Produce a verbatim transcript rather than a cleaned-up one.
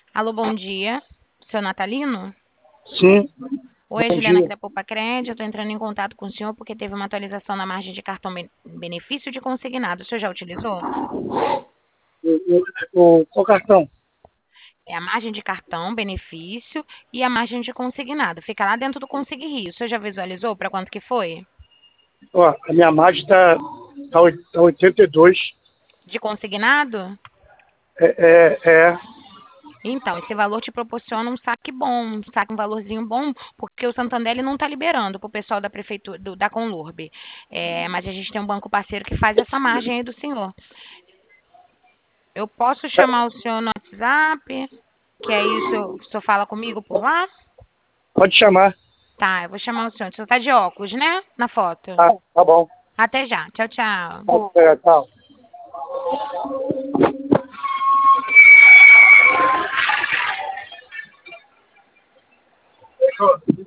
Alô, bom dia. Seu Natalino? Sim, Oi, a bom Juliana aqui dia. da Poupa Crédito. Estou entrando em contato com o senhor porque teve uma atualização na margem de cartão ben- benefício de consignado. O senhor já utilizou? O, o, o, qual cartão? É a margem de cartão, benefício e a margem de consignado. Fica lá dentro do Consig Rio. O senhor já visualizou para quanto que foi? Ó, a minha margem está tá, oi- tá oitenta e dois. De consignado? É, é, é, Então, esse valor te proporciona um saque bom, um saque, um valorzinho bom, porque o Santander ele não está liberando para o pessoal da prefeitura, do- da Conlurb. É, mas a gente tem um banco parceiro que faz essa margem aí do senhor. Eu posso chamar o senhor no WhatsApp, que aí o senhor, o senhor fala comigo por lá? pode chamar. Tá, eu vou chamar o senhor. O senhor tá de óculos, né? Na foto. Tá, tá bom. Até já. Tchau, tchau. É, tá. Fechou.